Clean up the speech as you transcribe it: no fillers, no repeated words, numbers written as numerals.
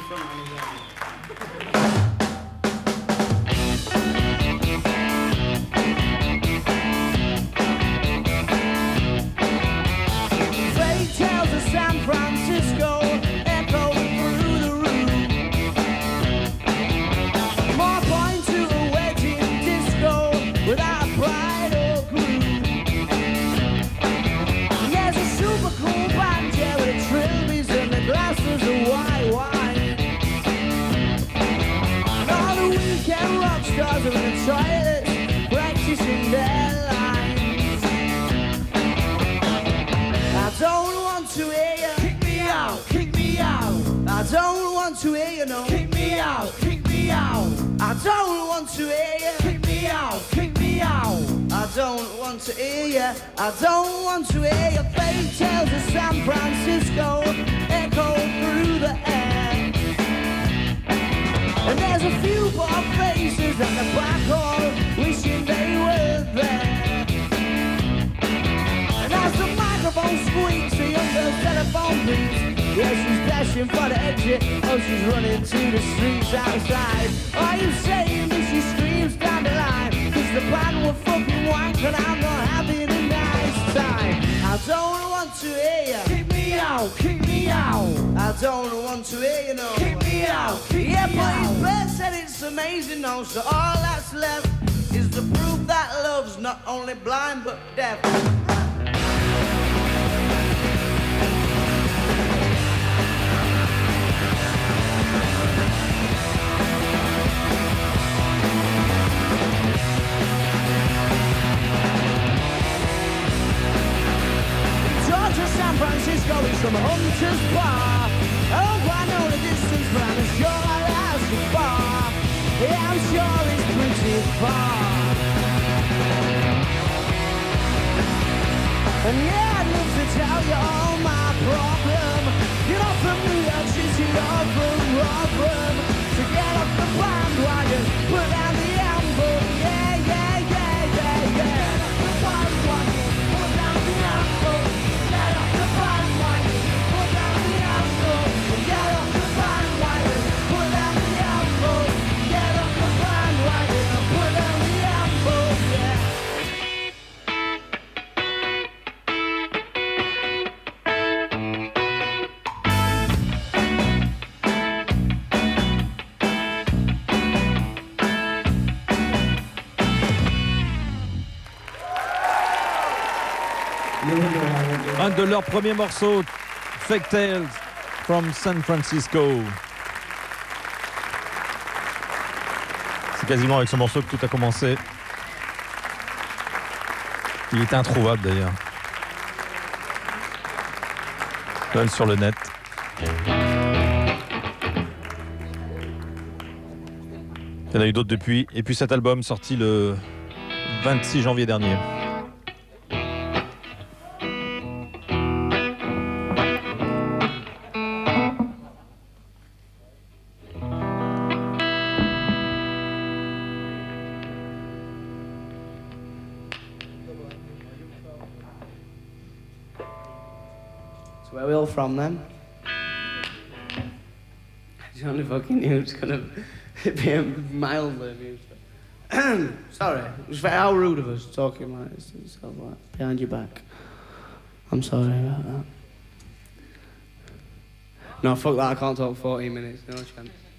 Fake tales of San Francisco echo through the room. More point to a wedding disco without pride or gloom. And there's a super cool band, yeah, with trilbies and the glasses of white wine. And all the weekend rock stars are in the toilets practicing their lines. I don't want to hear you kick me out, kick me out. I don't want to hear you no kick me out, kick me out. I don't want to hear you kick me out, kick me out. I don't want to hear you, I don't want to hear your fake tales of San Francisco echo through the air. And there's a few poor faces at the back hall wishing they were there. And as the microphone squeaks, the younger telephone beats. Yeah, she's dashing for the exit, oh, she's running to the streets outside. Are you saying that she screams down the line? Cause the band were fucking wank and I'm not having a nice time. I don't want to hear you kick me out, kick me out. I don't want to hear you no kick me out, kick yeah, me but his bird said it's amazing now, so all that's left is the proof that love's not only blind but deaf. Georgia, San Francisco is some hunter's bar. Oh, I know the distance, but I'm sure I'll last so far. Yeah, I'm sure it's pretty far. And yeah, I'd love to tell you all my problem. You know, from New York City or from Rotherham. To get off the bandwagon, put down the emblem. Yeah, yeah, yeah, yeah, yeah. Get off the bandwagon, put down the emblem. Get off the bandwagon, put down the emblem. Get off the bandwagon, put down the emblem. Get off the bandwagon, put down the emblem. Yeah. Un de leurs premiers morceaux, Fake Tales from San Francisco. C'est quasiment avec ce morceau que tout a commencé. Il est introuvable d'ailleurs. Seul sur le net. Il y en a eu d'autres depuis. Et puis cet album sorti le 26 janvier dernier. So where are we all from then? I only fucking knew it was gonna be a mildly amused. Sorry, it was how rude of us talking like this and stuff like behind your back. I'm sorry about that. No, fuck that, I can't talk 14 minutes, no chance.